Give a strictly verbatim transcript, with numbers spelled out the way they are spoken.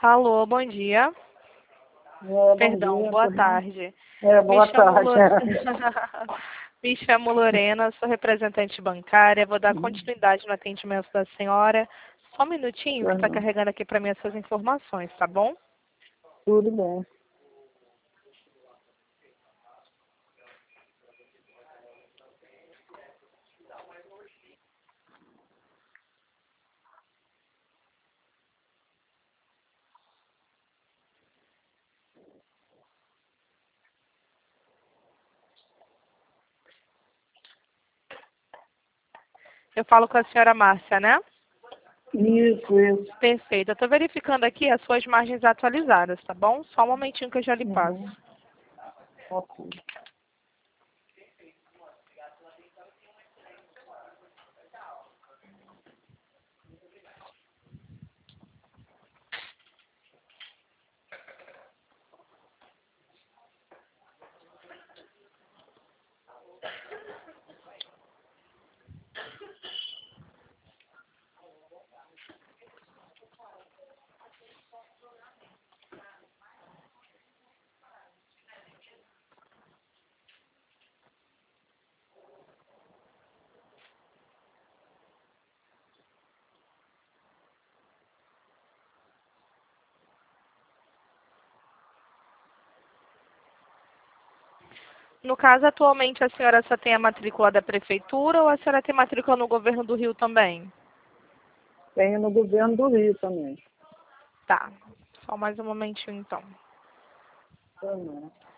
Alô, bom dia. É, bom Perdão, dia, boa tudo bem? tarde. É, boa Me chamo, tarde. Lo- Me chamo Lorena, sou representante bancária. Vou dar continuidade no atendimento da senhora. Só um minutinho que está Uhum. carregando aqui para mim essas informações, tá bom? Tudo bem. Eu falo com a senhora Márcia, né? Isso, isso. Perfeito. Eu estou verificando aqui as suas margens atualizadas, tá bom? Só um momentinho que eu já lhe passo. Uhum. Ok. No caso, atualmente a senhora só tem a matrícula da prefeitura ou a senhora tem matrícula no governo do Rio também? Tenho no governo do Rio também. Tá. Só mais um momentinho então. Também.